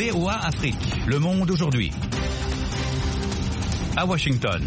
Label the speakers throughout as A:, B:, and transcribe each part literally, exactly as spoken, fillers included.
A: V O A Afrique. Le monde aujourd'hui. À Washington.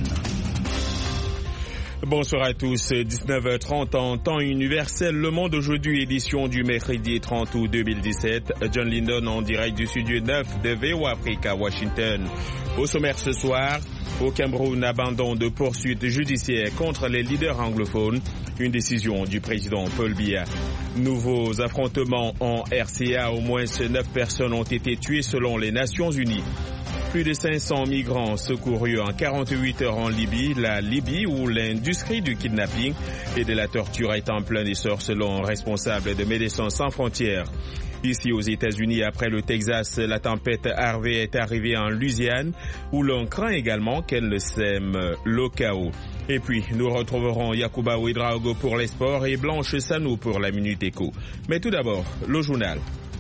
B: Bonsoir à tous, dix-neuf heures trente en temps universel. Le monde aujourd'hui, édition du mercredi trente août deux mille dix-sept. John Lindon en direct du studio neuf de V O A Afrique à Washington. Au sommaire ce soir, au Cameroun, abandon de poursuites judiciaires contre les leaders anglophones. Une décision du président Paul Biya. Nouveaux affrontements en R C A. Au moins neuf personnes ont été tuées selon les Nations Unies. Plus de cinq cents migrants secourus en quarante-huit heures en Libye, la Libye où l'industrie du kidnapping et de la torture est en plein essor selon un responsable de Médecins sans frontières. Ici aux États-Unis, après le Texas, la tempête Harvey est arrivée en Louisiane où l'on craint également qu'elle sème le chaos. Et puis, nous retrouverons Yacouba Ouedraogo pour les sports et Blanche Sanou pour la Minute Éco. Mais tout d'abord, le journal.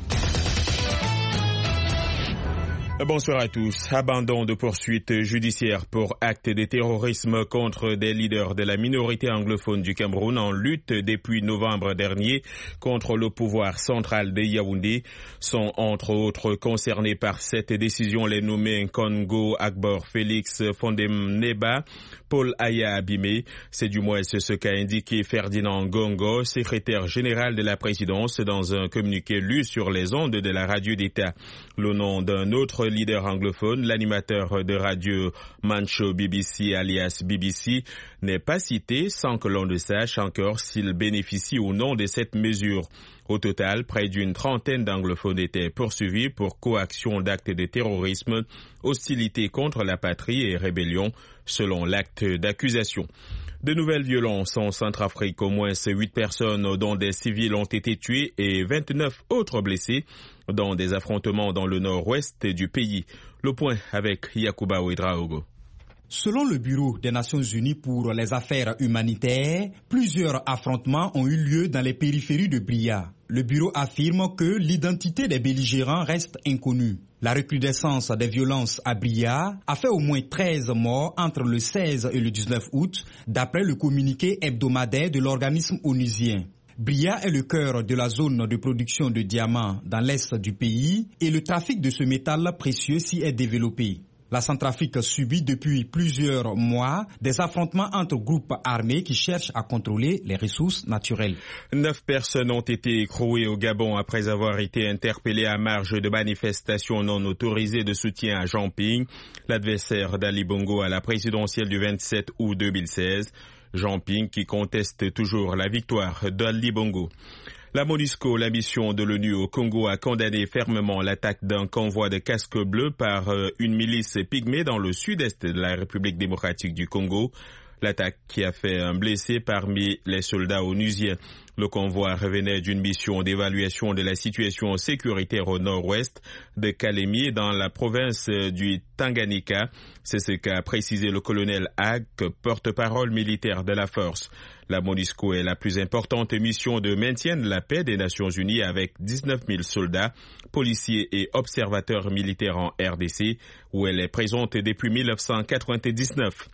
B: Bonsoir à tous. Abandon de poursuites judiciaires pour actes de terrorisme contre des leaders de la minorité anglophone du Cameroun en lutte depuis novembre dernier contre le pouvoir central de Yaoundé sont entre autres concernés par cette décision les nommés Congo Agbor Félix Fondem Neba, Paul Aya Abimé. C'est du moins ce qu'a indiqué Ferdinand Gongo, secrétaire général de la présidence, dans un communiqué lu sur les ondes de la radio d'État. Le nom d'un autre leader anglophone, l'animateur de radio Mancho B B C alias B B C, n'est pas cité sans que l'on ne sache encore s'il bénéficie ou non de cette mesure. Au total, près d'une trentaine d'anglophones étaient poursuivis pour coaction d'actes de terrorisme, hostilité contre la patrie et rébellion, selon l'acte d'accusation. De nouvelles violences en Centrafrique, au moins huit personnes dont des civils ont été tuées et vingt-neuf autres blessés dans des affrontements dans le nord-ouest du pays. Le point avec Yacouba Ouedraogo.
C: Selon le Bureau des Nations Unies pour les affaires humanitaires, plusieurs affrontements ont eu lieu dans les périphéries de Bria. Le bureau affirme que l'identité des belligérants reste inconnue. La recrudescence des violences à Bria a fait au moins treize morts entre le seize et le dix-neuf août, d'après le communiqué hebdomadaire de l'organisme onusien. Bria est le cœur de la zone de production de diamants dans l'est du pays et le trafic de ce métal précieux s'y est développé. La Centrafrique subit depuis plusieurs mois des affrontements entre groupes armés qui cherchent à contrôler les ressources naturelles.
B: Neuf personnes ont été écrouées au Gabon après avoir été interpellées à marge de manifestations non autorisées de soutien à Jean Ping, l'adversaire d'Ali Bongo à la présidentielle du vingt-sept août deux mille seize. Jean Ping qui conteste toujours la victoire d'Ali Bongo. La MONUSCO, la mission de l'ONU au Congo, a condamné fermement l'attaque d'un convoi de casques bleus par une milice pygmée dans le sud-est de la République démocratique du Congo. L'attaque qui a fait un blessé parmi les soldats onusiens. Le convoi revenait d'une mission d'évaluation de la situation sécuritaire au nord-ouest de Kalemi dans la province du Tanganyika. C'est ce qu'a précisé le colonel Hag, porte-parole militaire de la force. La MONUSCO est la plus importante mission de maintien de la paix des Nations Unies avec dix-neuf mille soldats, policiers et observateurs militaires en R D C, où elle est présente depuis mille neuf cent quatre-vingt-dix-neuf.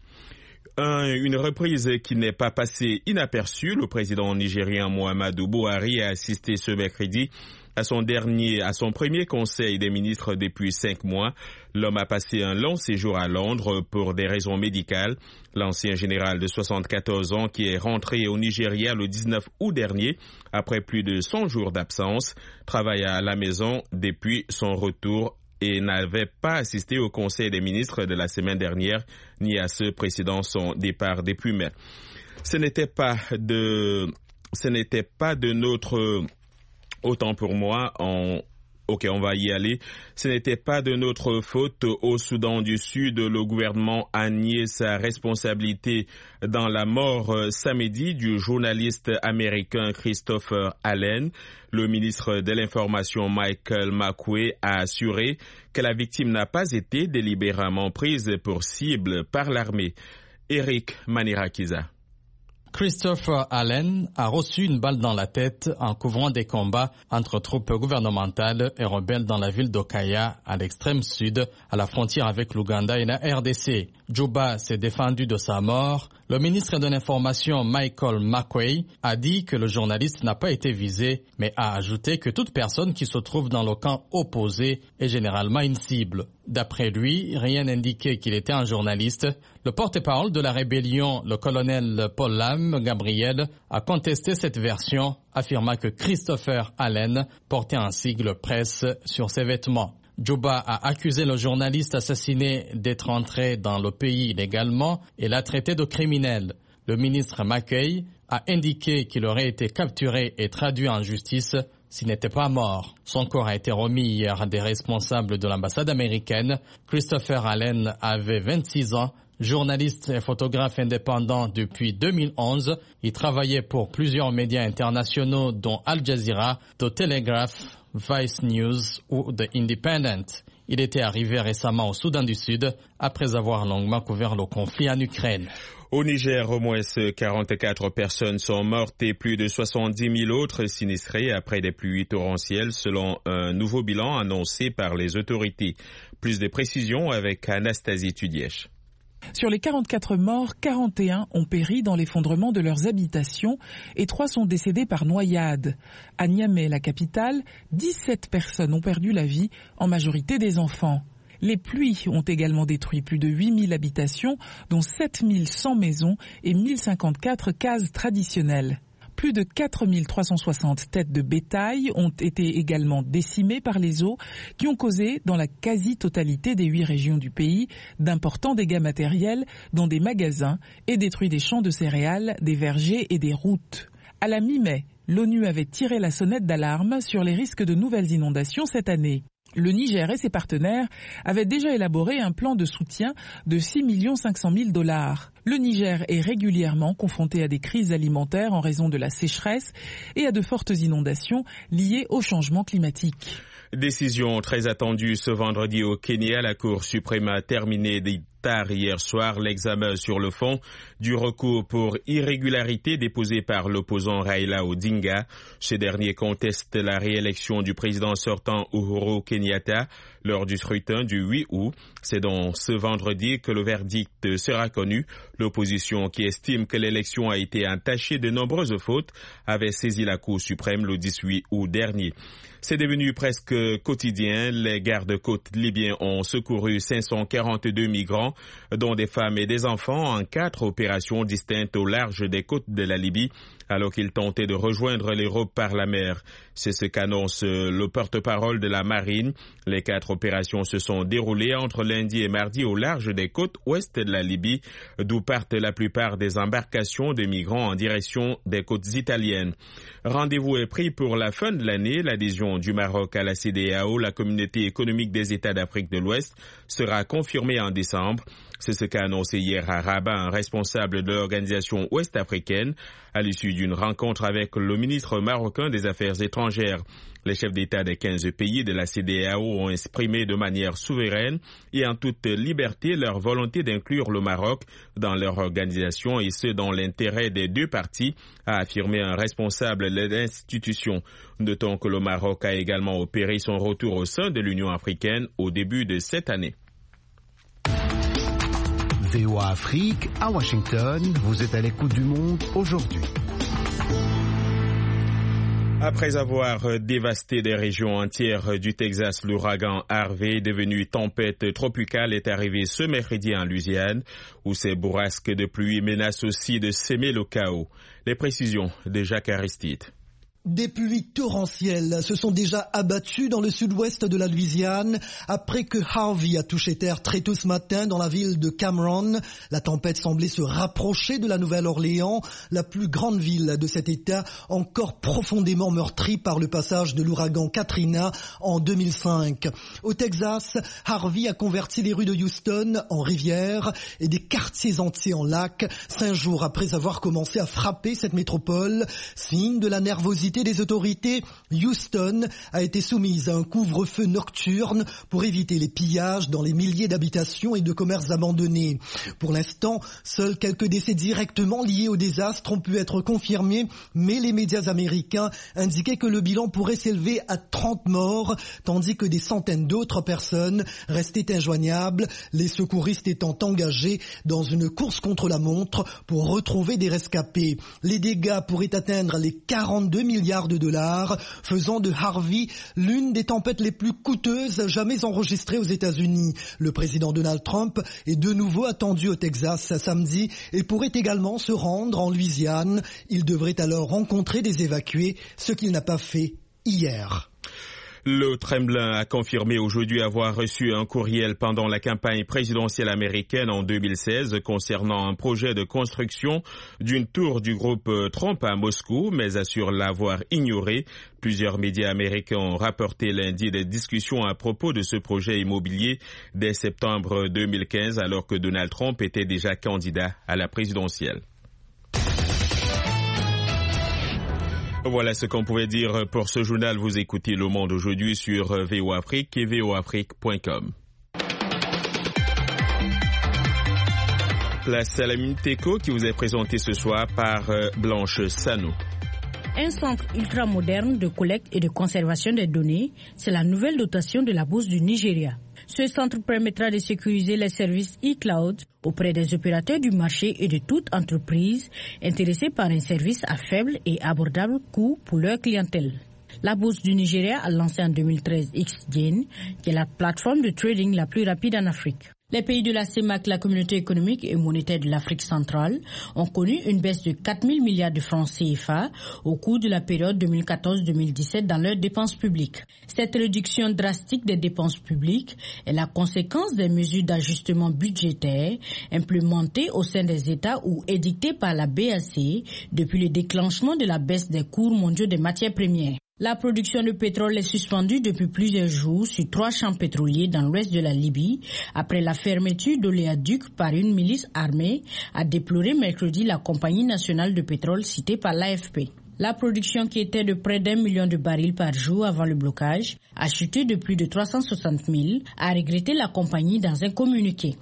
B: Un, une reprise qui n'est pas passée inaperçue. Le président nigérien Muhammadu Buhari a assisté ce mercredi à son dernier, à son premier conseil des ministres depuis cinq mois. L'homme a passé un long séjour à Londres pour des raisons médicales. L'ancien général de soixante-quatorze ans qui est rentré au Nigeria le dix-neuf août dernier après plus de cent jours d'absence travaille à la maison depuis son retour et n'avait pas assisté au Conseil des ministres de la semaine dernière, ni à ceux précédant son départ depuis mai. Ce n'était pas de, ce n'était pas de notre, autant pour moi, en Ok, on va y aller. Ce n'était pas de notre faute. Au Soudan du Sud, le gouvernement a nié sa responsabilité dans la mort samedi du journaliste américain Christopher Allen. Le ministre de l'Information Michael Makuei a assuré que la victime n'a pas été délibérément prise pour cible par l'armée. Eric Manirakiza.
D: Christopher Allen a reçu une balle dans la tête en couvrant des combats entre troupes gouvernementales et rebelles dans la ville d'Okaya, à l'extrême sud, à la frontière avec l'Ouganda et la R D C. Juba s'est défendu de sa mort. Le ministre de l'Information Michael Makuei a dit que le journaliste n'a pas été visé, mais a ajouté que toute personne qui se trouve dans le camp opposé est généralement une cible. D'après lui, rien n'indiquait qu'il était un journaliste. Le porte-parole de la rébellion, le colonel Paul Lam Gabriel, a contesté cette version, affirmant que Christopher Allen portait un sigle presse sur ses vêtements. Juba a accusé le journaliste assassiné d'être entré dans le pays illégalement et l'a traité de criminel. Le ministre Mackay a indiqué qu'il aurait été capturé et traduit en justice s'il n'était pas mort. Son corps a été remis hier à des responsables de l'ambassade américaine. Christopher Allen avait vingt-six ans, journaliste et photographe indépendant depuis deux mille onze. Il travaillait pour plusieurs médias internationaux dont Al Jazeera, The Telegraph, Vice News ou The Independent. Il était arrivé récemment au Soudan du Sud après avoir longuement couvert le conflit en Ukraine.
B: Au Niger, au moins quarante-quatre personnes sont mortes et plus de soixante-dix mille autres sinistrées après des pluies torrentielles selon un nouveau bilan annoncé par les autorités. Plus de précisions avec Anastasie Tudièche.
E: Sur les quarante-quatre morts, quarante et un ont péri dans l'effondrement de leurs habitations et trois sont décédés par noyade. À Niamey, la capitale, dix-sept personnes ont perdu la vie, en majorité des enfants. Les pluies ont également détruit plus de huit mille habitations, dont sept mille cent maisons et mille cinquante-quatre cases traditionnelles. Plus de quatre mille trois cent soixante têtes de bétail ont été également décimées par les eaux qui ont causé, dans la quasi-totalité des huit régions du pays, d'importants dégâts matériels dans des magasins et détruit des champs de céréales, des vergers et des routes. À la mi-mai, l'ONU avait tiré la sonnette d'alarme sur les risques de nouvelles inondations cette année. Le Niger et ses partenaires avaient déjà élaboré un plan de soutien de six millions cinq cent mille dollars. Le Niger est régulièrement confronté à des crises alimentaires en raison de la sécheresse et à de fortes inondations liées au changement climatique.
B: Décision très attendue ce vendredi au Kenya. La Cour suprême a terminé tard hier soir l'examen sur le fond du recours pour irrégularité déposé par l'opposant Raila Odinga. Ce dernier conteste la réélection du président sortant Uhuru Kenyatta lors du scrutin du huit août. C'est donc ce vendredi que le verdict sera connu. L'opposition, qui estime que l'élection a été entachée de nombreuses fautes, avait saisi la Cour suprême le dix-huit août dernier. C'est devenu presque quotidien. Les gardes-côtes libyens ont secouru cinq cent quarante-deux migrants, dont des femmes et des enfants, en quatre opérations distinctes au large des côtes de la Libye, alors qu'ils tentaient de rejoindre l'Europe par la mer. C'est ce qu'annonce le porte-parole de la marine. Les quatre opérations se sont déroulées entre lundi et mardi au large des côtes ouest de la Libye, d'où partent la plupart des embarcations de migrants en direction des côtes italiennes. Rendez-vous est pris pour la fin de l'année. L'adhésion du Maroc à la C E D E A O, la Communauté économique des États d'Afrique de l'Ouest, sera confirmée en décembre. C'est ce qu'a annoncé hier à Rabat un responsable de l'organisation ouest-africaine à l'issue d'une rencontre avec le ministre marocain des Affaires étrangères. Les chefs d'État des quinze pays de la C E D E A O ont exprimé de manière souveraine et en toute liberté leur volonté d'inclure le Maroc dans leur organisation, et ce dans l'intérêt des deux parties, a affirmé un responsable de l'institution. Notons que le Maroc a également opéré son retour au sein de l'Union africaine au début de cette année.
F: V O A Afrique, à Washington, vous êtes à l'écoute du monde aujourd'hui.
B: Après avoir dévasté des régions entières du Texas, l'ouragan Harvey, devenu tempête tropicale, est arrivé ce mercredi en Louisiane, où ces bourrasques de pluie menacent aussi de s'aimer le chaos. Les précisions de Jacques Aristide.
G: Des pluies torrentielles se sont déjà abattues dans le sud-ouest de la Louisiane après que Harvey a touché terre très tôt ce matin dans la ville de Cameron. La tempête semblait se rapprocher de la Nouvelle-Orléans, la plus grande ville de cet État, encore profondément meurtrie par le passage de l'ouragan Katrina en deux mille cinq. Au Texas, Harvey a converti les rues de Houston en rivières et des quartiers entiers en lacs, cinq jours après avoir commencé à frapper cette métropole, signe de la nervosité cité des autorités, Houston a été soumise à un couvre-feu nocturne pour éviter les pillages dans les milliers d'habitations et de commerces abandonnés. Pour l'instant, seuls quelques décès directement liés au désastre ont pu être confirmés, mais les médias américains indiquaient que le bilan pourrait s'élever à trente morts, tandis que des centaines d'autres personnes restaient injoignables, les secouristes étant engagés dans une course contre la montre pour retrouver des rescapés. Les dégâts pourraient atteindre les quarante-deux milliards de dollars, faisant de Harvey l'une des tempêtes les plus coûteuses jamais enregistrées aux États-Unis. Le président Donald Trump est de nouveau attendu au Texas samedi et pourrait également se rendre en Louisiane. Il devrait alors rencontrer des évacués, ce qu'il n'a pas fait hier.
B: Le Kremlin a confirmé aujourd'hui avoir reçu un courriel pendant la campagne présidentielle américaine en deux mille seize concernant un projet de construction d'une tour du groupe Trump à Moscou, mais assure l'avoir ignoré. Plusieurs médias américains ont rapporté lundi des discussions à propos de ce projet immobilier dès septembre deux mille quinze, alors que Donald Trump était déjà candidat à la présidentielle. Voilà ce qu'on pouvait dire pour ce journal. Vous écoutez Le Monde aujourd'hui sur V O Afrique et v o afrique point com. Place à la Minute Éco qui vous est présentée ce soir par Blanche Sano.
H: Un centre ultramoderne de collecte et de conservation des données, c'est la nouvelle dotation de la Bourse du Nigeria. Ce centre permettra de sécuriser les services e-cloud auprès des opérateurs du marché et de toute entreprise intéressée par un service à faible et abordable coût pour leur clientèle. La Bourse du Nigeria a lancé en deux mille treize X-Gen, qui est la plateforme de trading la plus rapide en Afrique. Les pays de la C E M A C, la communauté économique et monétaire de l'Afrique centrale, ont connu une baisse de quatre mille milliards de francs C F A au cours de la période deux mille quatorze deux mille dix-sept dans leurs dépenses publiques. Cette réduction drastique des dépenses publiques est la conséquence des mesures d'ajustement budgétaire implémentées au sein des États ou édictées par la B A C depuis le déclenchement de la baisse des cours mondiaux des matières premières. La production de pétrole est suspendue depuis plusieurs jours sur trois champs pétroliers dans l'ouest de la Libye après la fermeture d'oléoducs par une milice armée, a déploré mercredi la compagnie nationale de pétrole citée par l'A F P. La production, qui était de près d'un million de barils par jour avant le blocage, a chuté de plus de trois cent soixante mille, a regretté la compagnie dans un communiqué.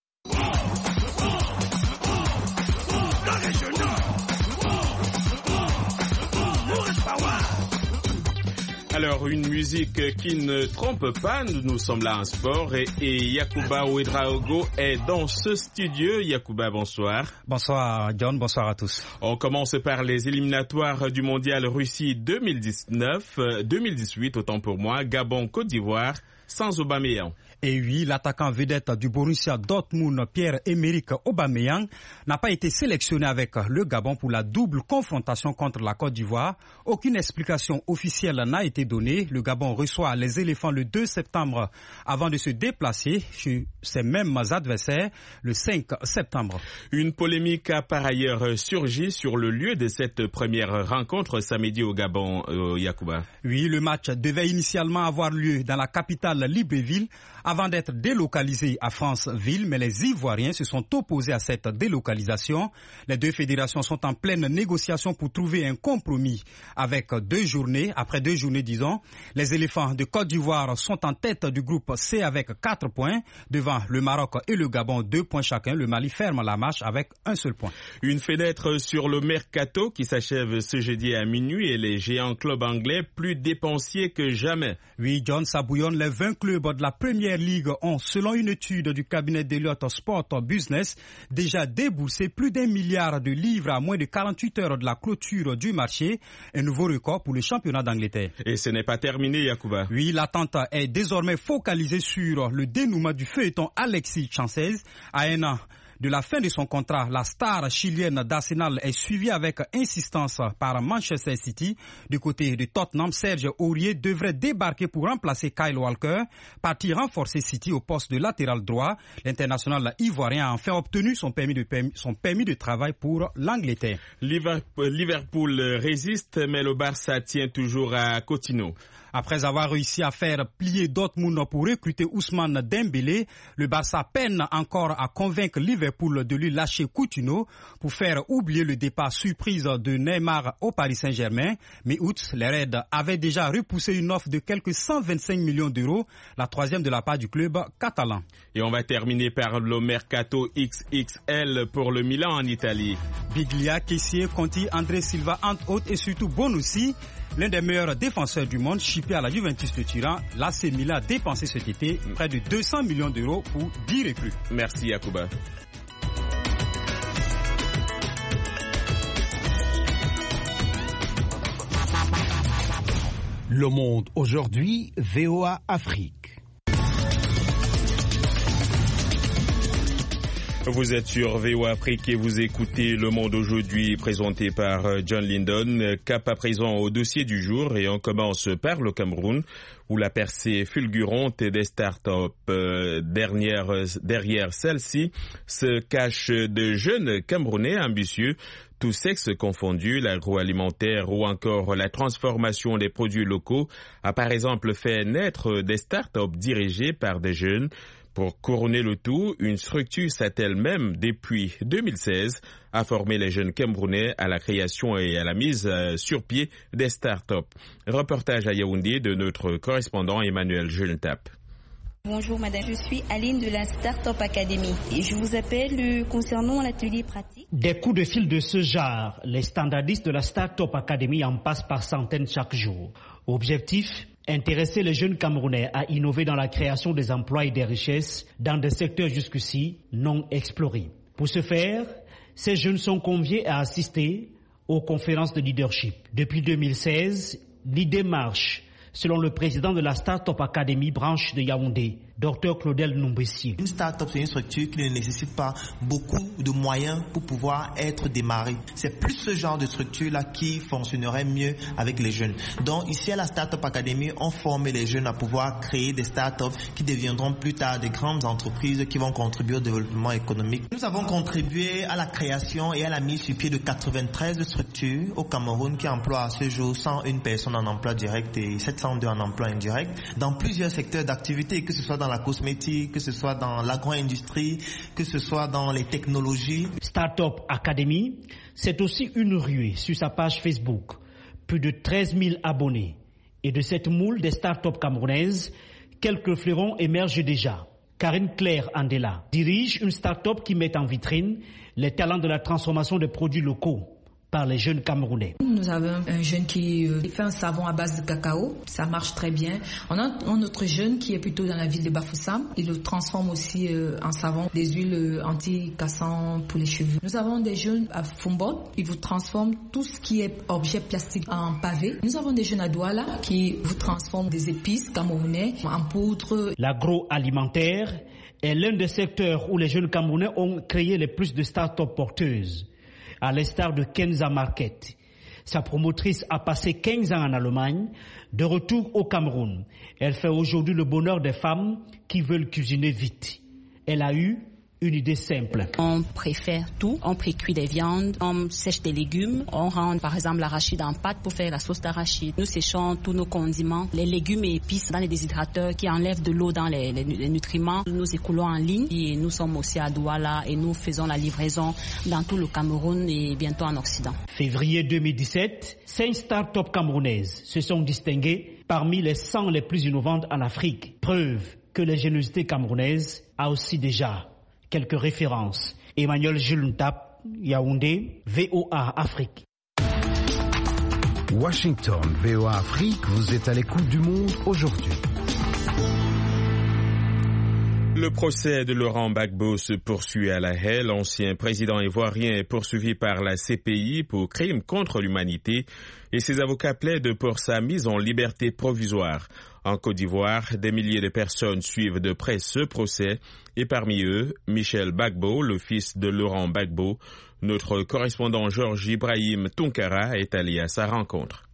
B: Alors, une musique qui ne trompe pas, nous sommes là en sport et, et Yacouba Ouedraogo est dans ce studio. Yacouba, bonsoir.
C: Bonsoir John, bonsoir à tous.
B: On commence par les éliminatoires du mondial Russie deux mille dix-neuf, deux mille dix-huit, autant pour moi, Gabon-Côte d'Ivoire, sans Aubameyang.
C: Et oui, l'attaquant vedette du Borussia Dortmund, Pierre-Emerick Aubameyang, n'a pas été sélectionné avec le Gabon pour la double confrontation contre la Côte d'Ivoire. Aucune explication officielle n'a été donnée. Le Gabon reçoit les éléphants le deux septembre avant de se déplacer chez ses mêmes adversaires le cinq septembre.
B: Une polémique a par ailleurs surgi sur le lieu de cette première rencontre samedi au Gabon, euh, Yacouba.
C: Oui, le match devait initialement avoir lieu dans la capitale Libreville avant d'être délocalisé à Franceville, mais les Ivoiriens se sont opposés à cette délocalisation. Les deux fédérations sont en pleine négociation pour trouver un compromis avec deux journées. Après deux journées, disons, les éléphants de Côte d'Ivoire sont en tête du groupe C avec quatre points. Devant le Maroc et le Gabon, deux points chacun. Le Mali ferme la marche avec un seul point.
B: Une fenêtre sur le mercato qui s'achève ce jeudi à minuit et les géants clubs anglais plus dépensiers que jamais.
C: Oui, John, ça bouillonne. Les vingt clubs de la première ligue ont, selon une étude du cabinet d'Elliott Sport Business, déjà déboursé plus d'un milliard de livres à moins de quarante-huit heures de la clôture du marché. Un nouveau record pour le championnat d'Angleterre.
B: Et ce n'est pas terminé, Yacouba.
C: Oui, l'attente est désormais focalisée sur le dénouement du feuilleton Alexis Sanchez. À un an de la fin de son contrat, la star chilienne d'Arsenal est suivie avec insistance par Manchester City. Du côté de Tottenham, Serge Aurier devrait débarquer pour remplacer Kyle Walker, parti renforcer City au poste de latéral droit. L'international ivoirien a enfin obtenu son permis de, son permis de travail pour l'Angleterre.
B: Liverpool résiste, mais le Barça tient toujours à Coutinho.
C: Après avoir réussi à faire plier Dortmund pour recruter Ousmane Dembélé, le Barça peine encore à convaincre Liverpool Liverpool de lui lâcher Coutinho pour faire oublier le départ surprise de Neymar au Paris Saint-Germain. Mi-août, les Reds avaient déjà repoussé une offre de quelques cent vingt-cinq millions d'euros, la troisième de la part du club catalan.
B: Et on va terminer par le Mercato X X L pour le Milan en Italie.
C: Biglia, Kessié, Conti, André Silva, entre autres, et surtout Bonucci, l'un des meilleurs défenseurs du monde, chippé à la Juventus de Turin. L'A C Milan a dépensé cet été près de deux cents millions d'euros pour dix recrues.
B: Merci Yacouba.
F: Le Monde aujourd'hui, V O A Afrique.
B: Vous êtes sur V O A Afrique et vous écoutez Le Monde aujourd'hui présenté par John Lindon. Cap à présent au dossier du jour et on commence par le Cameroun où la percée fulgurante des startups euh, derrière, derrière celle-ci se cachent de jeunes Camerounais ambitieux, tous sexes confondus. L'agroalimentaire ou encore la transformation des produits locaux a par exemple fait naître des startups dirigées par des jeunes. Pour couronner le tout, une structure s'attelle même depuis deux mille seize à former les jeunes Camerounais à la création et à la mise sur pied des startups. Reportage à Yaoundé de notre correspondant Emmanuel Julentap.
I: Bonjour madame, je suis Aline de la Startup Academy et je vous appelle concernant l'atelier pratique.
J: Des coups de fil de ce genre, les standardistes de la Startup Academy en passent par centaines chaque jour. Objectif, intéresser les jeunes Camerounais à innover dans la création des emplois et des richesses dans des secteurs jusqu'ici non explorés. Pour ce faire, ces jeunes sont conviés à assister aux conférences de leadership. Depuis deux mille seize, l'idée marche, selon le président de la Startup Academy branche de Yaoundé, Docteur Claudel Numbessier.
K: Une start-up, c'est une structure qui ne nécessite pas beaucoup de moyens pour pouvoir être démarrée. C'est plus ce genre de structure-là qui fonctionnerait mieux avec les jeunes. Donc ici à la Startup Academy, on forme les jeunes à pouvoir créer des start-up qui deviendront plus tard des grandes entreprises qui vont contribuer au développement économique. Nous avons contribué à la création et à la mise sur pied de quatre-vingt-treize structures au Cameroun qui emploient à ce jour cent une personnes en emploi direct et sept cent deux en emploi indirect dans plusieurs secteurs d'activité, que ce soit dans la cosmétique, que ce soit dans l'agro-industrie, que ce soit dans les technologies.
J: Startup Academy, c'est aussi une ruée sur sa page Facebook. Plus de treize mille abonnés. Et de cette moule des startups camerounaises, quelques fleurons émergent déjà. Karine Claire Andela dirige une start-up qui met en vitrine les talents de la transformation des produits locaux par les jeunes Camerounais.
L: Nous avons un jeune qui euh, fait un savon à base de cacao, ça marche très bien. On a un autre jeune qui est plutôt dans la ville de Bafoussam, il le transforme aussi euh, en savon, des huiles anti-cassantes pour les cheveux. Nous avons des jeunes à Fumbot, ils vous transforment tout ce qui est objet plastique en pavé. Nous avons des jeunes à Douala qui vous transforment des épices camerounais en poudre.
J: L'agroalimentaire est l'un des secteurs où les jeunes Camerounais ont créé le plus de start-up porteuses. À l'instar de Kenza Market. Sa promotrice a passé quinze ans en Allemagne, de retour au Cameroun. Elle fait aujourd'hui le bonheur des femmes qui veulent cuisiner vite. Elle a eu une idée simple.
M: On préfère tout. On précuit des viandes, on sèche des légumes, on rend par exemple l'arachide en pâte pour faire la sauce d'arachide. Nous séchons tous nos condiments, les légumes et épices dans les déshydrateurs qui enlèvent de l'eau dans les, les, les nutriments. Nous écoulons en ligne et nous sommes aussi à Douala et nous faisons la livraison dans tout le Cameroun et bientôt en Occident.
J: Février deux mille dix-sept, cinq start-up camerounaises se sont distinguées parmi les cent les plus innovantes en Afrique. Preuve que l'ingéniosité camerounaise a aussi déjà quelques références. Emmanuel Julentap, Yaoundé, V O A Afrique.
F: Washington, V O A Afrique, vous êtes à l'écoute du monde aujourd'hui.
B: Le procès de Laurent Gbagbo se poursuit à La Haye. L'ancien président ivoirien est poursuivi par la C P I pour crimes contre l'humanité et ses avocats plaident pour sa mise en liberté provisoire. En Côte d'Ivoire, des milliers de personnes suivent de près ce procès et parmi eux, Michel Gbagbo, le fils de Laurent Gbagbo. Notre correspondant Georges Ibrahim Tunkara est allé à sa rencontre.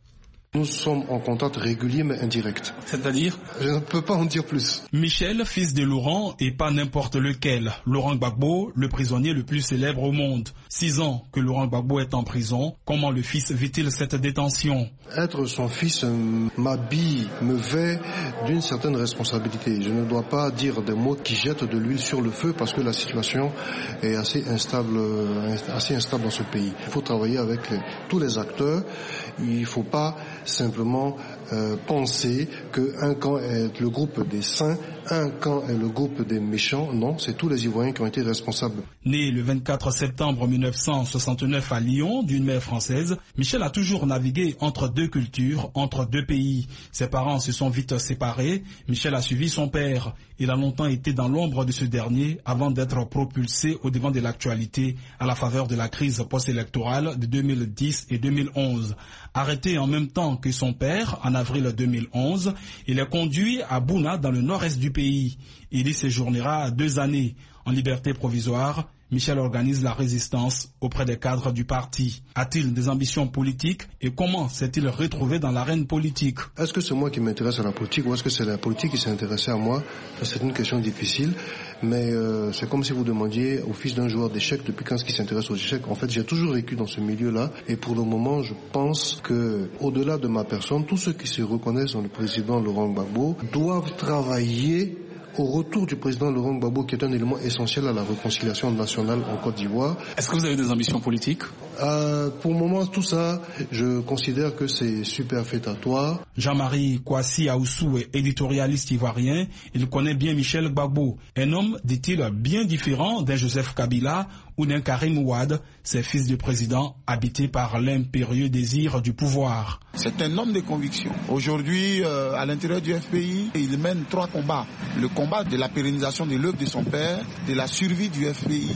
N: Nous sommes en contact régulier mais indirect.
O: C'est-à-dire ?
N: Je ne peux pas en dire plus.
O: Michel, fils de Laurent, et pas n'importe lequel. Laurent Gbagbo, le prisonnier le plus célèbre au monde. Six ans que Laurent Gbagbo est en prison. Comment le fils vit-il cette détention ?
N: Être son fils m'habille, me vêt d'une certaine responsabilité. Je ne dois pas dire des mots qui jettent de l'huile sur le feu parce que la situation est assez instable, assez instable dans ce pays. Il faut travailler avec tous les acteurs. Il ne faut pas simplement euh, penser qu'un camp est le groupe des saints, un camp est le groupe des méchants. Non, c'est tous les Ivoiriens qui ont été responsables.
O: Né le vingt-quatre septembre mille neuf cent soixante-neuf à Lyon, d'une mère française, Michel a toujours navigué entre deux cultures, entre deux pays. Ses parents se sont vite séparés. Michel a suivi son père. Il a longtemps été dans l'ombre de ce dernier avant d'être propulsé au devant de l'actualité à la faveur de la crise post-électorale de deux mille dix et deux mille onze. Arrêté en même temps que son père en avril deux mille onze, il est conduit à Bouna dans le nord-est du pays. Il y séjournera deux années en liberté provisoire. Michel organise la résistance auprès des cadres du parti. A-t-il des ambitions politiques et comment s'est-il retrouvé dans l'arène politique ?
N: Est-ce que c'est moi qui m'intéresse à la politique ou est-ce que c'est la politique qui s'est intéressée à moi ? C'est une question difficile, mais euh, c'est comme si vous demandiez au fils d'un joueur d'échecs depuis quand est-ce qu'il s'intéresse aux échecs. En fait, j'ai toujours vécu dans ce milieu-là et pour le moment, je pense que au-delà de ma personne, tous ceux qui se reconnaissent dans le président Laurent Gbagbo doivent travailler au retour du président Laurent Gbagbo, qui est un élément essentiel à la réconciliation nationale en Côte d'Ivoire.
O: Est-ce que vous avez des ambitions politiques ?
N: euh, Pour le moment, tout ça, je considère que c'est superfétatoire.
O: Jean-Marie Kouassi Aoussou est éditorialiste ivoirien. Il connaît bien Michel Gbagbo. Un homme, dit-il, bien différent d'un Joseph Kabila ou d'un Karim Ouad, ses fils du président, habités par l'impérieux désir du pouvoir.
P: C'est un homme de conviction. Aujourd'hui, euh, à l'intérieur du F P I, il mène trois combats. Le combat de la pérennisation de l'œuvre de son père, de la survie du F P I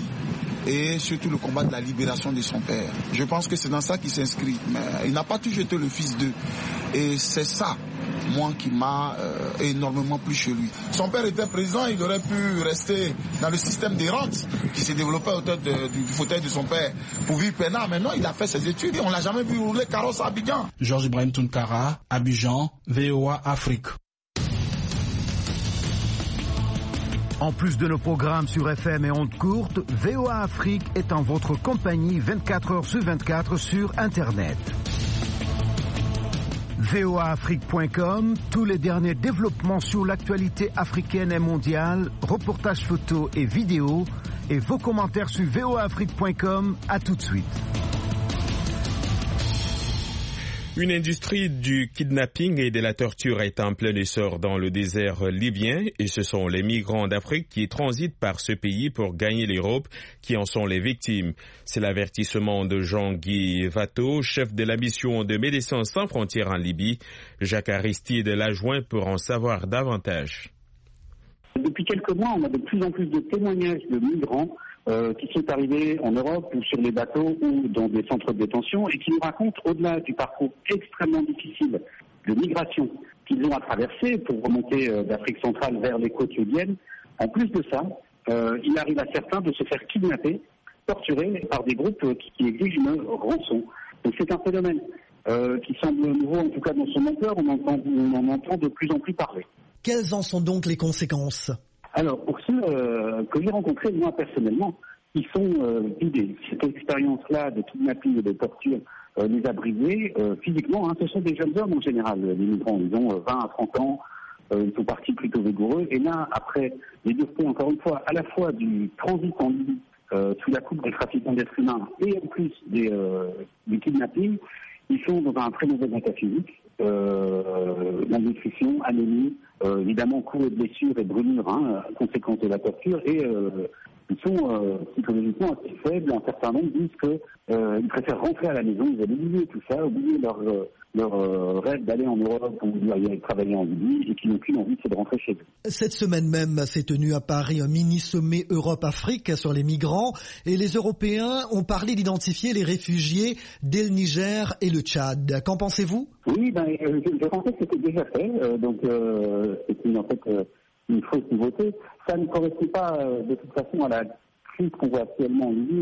P: et surtout le combat de la libération de son père. Je pense que c'est dans ça qu'il s'inscrit. Mais il n'a pas toujours été le fils d'eux. Et c'est ça, moi, qui m'a euh, énormément plu chez lui. Son père était président, il aurait pu rester dans le système des rentes qui s'est développé autour de, du, du fauteuil de son père pour vivre peinard. Maintenant, il a fait ses études et on l'a jamais vu rouler carrosse à Abidjan.
O: Georges Ibrahim Tounkara, Abidjan, V O A Afrique.
F: En plus de nos programmes sur F M et ondes courtes, V O A Afrique est en votre compagnie vingt-quatre heures sur vingt-quatre sur Internet. V O A Afrique point com, tous les derniers développements sur l'actualité africaine et mondiale, reportages photos et vidéos, et vos commentaires sur V O A Afrique point com. À tout de suite.
B: Une industrie du kidnapping et de la torture est en plein essor dans le désert libyen et ce sont les migrants d'Afrique qui transitent par ce pays pour gagner l'Europe qui en sont les victimes. C'est l'avertissement de Jean-Guy Vato, chef de la mission de Médecins sans frontières en Libye. Jacques Aristide l'a joint pour en savoir davantage.
Q: Depuis quelques mois, on a de plus en plus de témoignages de migrants Euh, qui sont arrivés en Europe ou sur les bateaux ou dans des centres de détention et qui nous racontent, au-delà du parcours extrêmement difficile de migration qu'ils ont à traverser pour remonter euh, d'Afrique centrale vers les côtes libyennes, en plus de ça, euh, il arrive à certains de se faire kidnapper, torturer par des groupes qui, qui exigent une rançon. Donc c'est un phénomène euh, qui semble nouveau, en tout cas dans son ampleur, on, entend, on en entend de plus en plus parler.
G: Quelles en sont donc les conséquences ?
Q: Alors, pour ceux euh, que j'ai rencontrés, moi personnellement, ils sont euh, vidés. Cette expérience-là de kidnapping et de torture euh, les a brisés euh, physiquement. Hein. Ce sont des jeunes hommes en général, les migrants. Ils ont euh, vingt à trente ans, euh, ils sont partis plutôt vigoureux. Et là, après les duretés, encore une fois, à la fois du transit en Libye, euh, sous la coupe des trafiquants d'êtres humains, et en plus des, euh, du kidnapping, ils sont dans un très mauvais état physique. Euh, malnutrition, anémie, euh, évidemment coups et blessures et brûlures, hein, conséquence de la torture, et euh, ils sont euh, psychologiquement assez faibles. Un certain nombre disent qu'ils euh, préfèrent rentrer à la maison, ils veulent oublier tout ça, oublier leur, euh, leur euh, rêve d'aller en Europe ou d'aller travailler en Libye, et qui n'ont qu'une envie, c'est de rentrer chez eux.
G: Cette semaine même s'est tenu à Paris un mini-sommet Europe-Afrique sur les migrants, et les Européens ont parlé d'identifier les réfugiés dès le Niger et le Tchad. Qu'en pensez-vous ?
Q: Oui, ben, euh, je, je pensais que c'était déjà fait, euh, donc euh, c'est une, en fait euh, une fausse nouveauté. Ça ne correspond pas euh, de toute façon à la crise qu'on voit actuellement en Libye.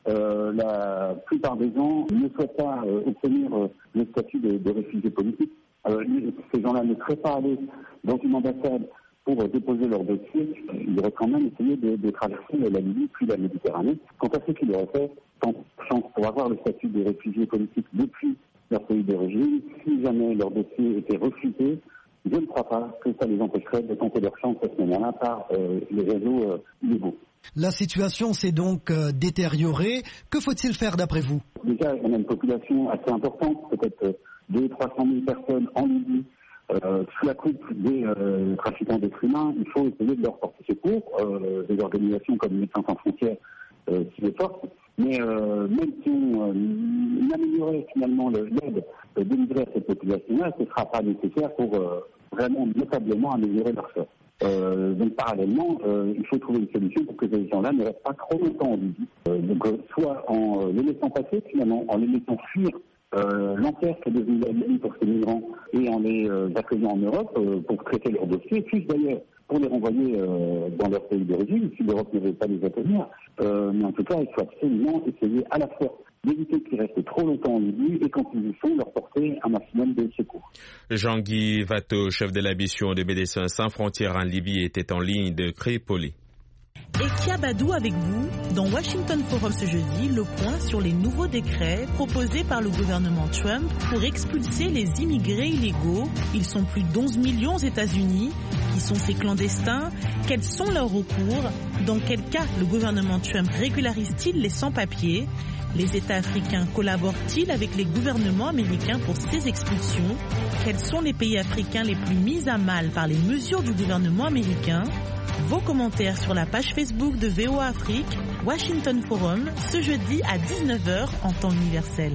Q: euh, la plupart des gens ne souhaitent pas euh, obtenir euh, le statut de, de réfugiés politiques. Euh, ces gens-là ne seraient pas allés dans une ambassade pour euh, déposer leur dossier. Ils auraient quand même essayé de, de traverser la Libye puis la Méditerranée. Quant à ceux qui l'auraient fait, tant de chance pour avoir le statut de réfugiés politiques depuis leur pays d'origine, si jamais leur dossier était refusé, je ne crois pas que ça les empêcherait de tenter leur chance à ce moment-là par euh, les réseaux euh, illégaux.
G: La situation s'est donc euh, détériorée. Que faut-il faire d'après vous?
Q: Déjà, on a une population assez importante, peut-être deux à trois cent mille personnes en Libye, euh, sous la coupe des euh, trafiquants d'êtres humains. Il faut essayer de leur porter secours. Euh, des organisations comme Médecins sans frontières euh, s'y efforcent. Mais euh, même si on euh, améliorait finalement l'aide euh, délivrée à cette population-là, ce ne sera pas nécessaire pour euh, vraiment notablement améliorer leur sort. Euh, donc parallèlement, euh, il faut trouver une solution pour que ces gens-là ne restent pas trop longtemps en Libye. Euh, donc euh, soit en euh, les laissant passer finalement, en les laissant fuir euh, l'enfer qu'est devenue la Libye pour ces migrants et en les euh, accueillant en Europe euh, pour traiter leurs dossiers, puis d'ailleurs pour les renvoyer euh, dans leur pays d'origine, si l'Europe ne veut pas les accueillir. Euh, mais en tout cas, il faut absolument essayer à la fois d'éviter qu'ils restent trop longtemps en Libye et quand ils y sont, leur porter un maximum de secours.
B: Jean-Guy Vato, chef de la mission de Médecins sans frontières en Libye, était en ligne de Tripoli.
R: Et Kiabadou avec vous dans Washington Forum ce jeudi, le point sur les nouveaux décrets proposés par le gouvernement Trump pour expulser les immigrés illégaux. Ils sont plus d'onze millions aux États-Unis. Qui sont ces clandestins? Quels sont leurs recours? Dans quel cas le gouvernement Trump régularise-t-il les sans-papiers? Les États africains collaborent-ils avec les gouvernements américains pour ces expulsions? Quels sont les pays africains les plus mis à mal par les mesures du gouvernement américain? Vos commentaires sur la page Facebook de V O A Afrique, Washington Forum, ce jeudi à dix-neuf heures en temps universel.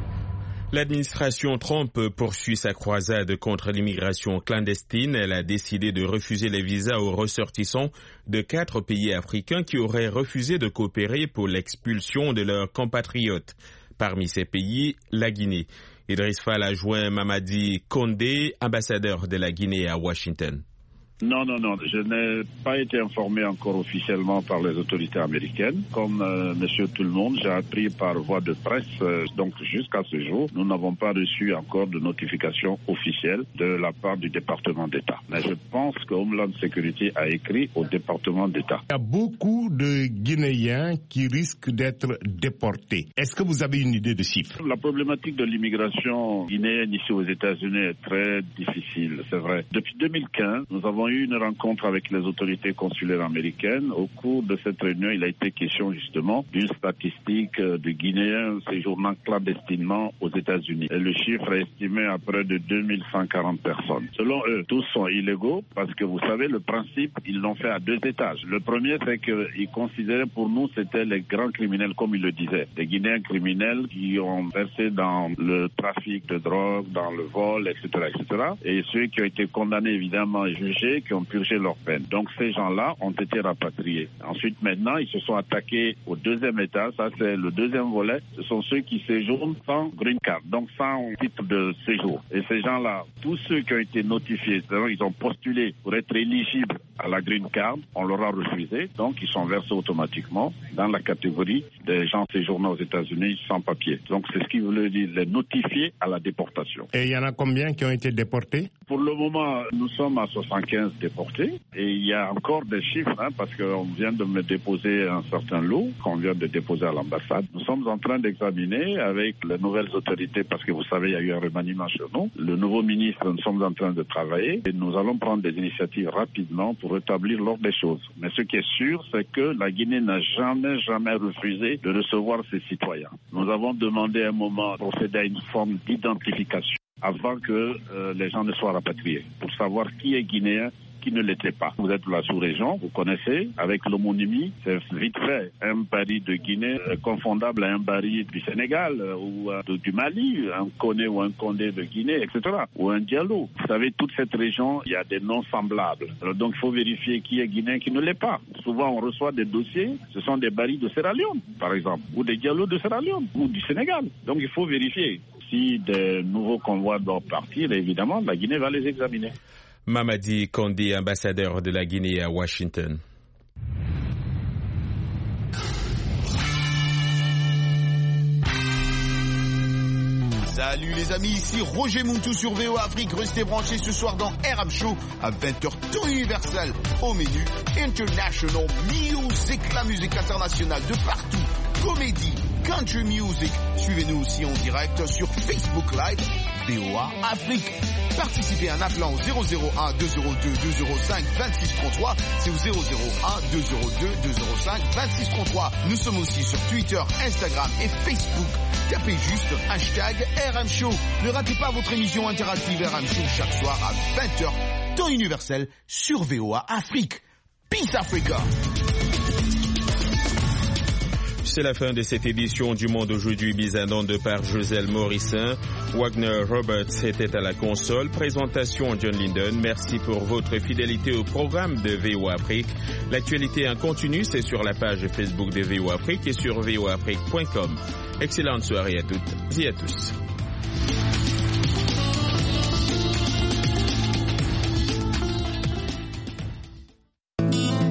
B: L'administration Trump poursuit sa croisade contre l'immigration clandestine. Elle a décidé de refuser les visas aux ressortissants de quatre pays africains qui auraient refusé de coopérer pour l'expulsion de leurs compatriotes. Parmi ces pays, la Guinée. Idriss Fall a joint Mamadi Condé, ambassadeur de la Guinée à Washington.
S: Non, non, non. Je n'ai pas été informé encore officiellement par les autorités américaines. Comme euh, monsieur tout le monde, j'ai appris par voie de presse. Euh, donc jusqu'à ce jour, nous n'avons pas reçu encore de notification officielle de la part du département d'État. Mais je pense que Homeland Security a écrit au département d'État.
T: Il y a beaucoup de Guinéens qui risquent d'être déportés. Est-ce que vous avez une idée de chiffres?
S: La problématique de l'immigration guinéenne ici aux États-Unis est très difficile, c'est vrai. Depuis deux mille quinze, nous avons eu une rencontre avec les autorités consulaires américaines. Au cours de cette réunion, il a été question justement d'une statistique de Guinéens séjournant clandestinement aux États-Unis. Et le chiffre est estimé à près de deux mille cent quarante personnes. Selon eux, tous sont illégaux parce que vous savez, le principe, ils l'ont fait à deux étages. Le premier, c'est qu'ils considéraient pour nous, c'était les grands criminels, comme ils le disaient. Des Guinéens criminels qui ont versé dans le trafic de drogue, dans le vol, et cetera, et cetera. Et ceux qui ont été condamnés, évidemment, et jugés, qui ont purgé leur peine. Donc ces gens-là ont été rapatriés. Ensuite, maintenant, ils se sont attaqués au deuxième étage. Ça, c'est le deuxième volet. Ce sont ceux qui séjournent sans green card, donc sans titre de séjour. Et ces gens-là, tous ceux qui ont été notifiés, c'est-à-dire ils ont postulé pour être éligibles à la green card, on leur a refusé. Donc ils sont versés automatiquement dans la catégorie des gens séjournant aux États-Unis sans papier. Donc c'est ce qui veut dire les notifier à la déportation.
T: Et il y en a combien qui ont été déportés?
S: Pour le moment, nous sommes à soixante-quinze déportés et il y a encore des chiffres hein, parce qu'on vient de me déposer un certain lot qu'on vient de déposer à l'ambassade. Nous sommes en train d'examiner avec les nouvelles autorités parce que vous savez, il y a eu un remaniement chez nous. Le nouveau ministre, nous sommes en train de travailler et nous allons prendre des initiatives rapidement pour rétablir l'ordre des choses. Mais ce qui est sûr, c'est que la Guinée n'a jamais, jamais refusé de recevoir ses citoyens. Nous avons demandé à un moment procéder à une forme d'identification avant que euh, les gens ne soient rapatriés, pour savoir qui est guinéen, qui ne l'était pas. Vous êtes de la sous-région, vous connaissez, avec l'homonymie, c'est vite fait. Un Bari de Guinée euh, confondable à un Bari du Sénégal euh, ou euh, du Mali, un Koné ou un Condé de Guinée, et cetera. Ou un Diallo. Vous savez, toute cette région, il y a des noms semblables. Alors, donc, il faut vérifier qui est guinéen, qui ne l'est pas. Souvent, on reçoit des dossiers, ce sont des Bari de Sierra Leone, par exemple, ou des Diallo de Sierra Leone, ou du Sénégal. Donc, il faut vérifier. Si de nouveaux convois doivent partir, évidemment, la Guinée va les examiner.
B: Mamadi Condé, ambassadeur de la Guinée à Washington.
U: Salut les amis, ici Roger Muntou sur V O Afrique. Restez branchés ce soir dans R M Show à vingt heures temps universel. Au menu, International Music, la musique internationale de partout. Comédie, country music. Suivez-nous aussi en direct sur Facebook Live, V O A Afrique. Participez en appelant au zéro zéro un deux zéro deux deux zéro cinq vingt-six trente-trois. C'est au zéro zéro un deux zéro deux deux zéro cinq vingt-six trente-trois. Nous sommes aussi sur Twitter, Instagram et Facebook. Tapez juste hashtag R M Show. Ne ratez pas votre émission interactive R M Show chaque soir à vingt heures, temps universel sur V O A Afrique. Peace Africa.
B: C'est la fin de cette édition du Monde aujourd'hui, mise en onde par Joselle Morissin. Wagner Roberts était à la console. Présentation John Linden. Merci pour votre fidélité au programme de V O Afrique. L'actualité en continu, c'est sur la page Facebook de V O Afrique et sur v o afrique point com. Excellente soirée à toutes et à tous.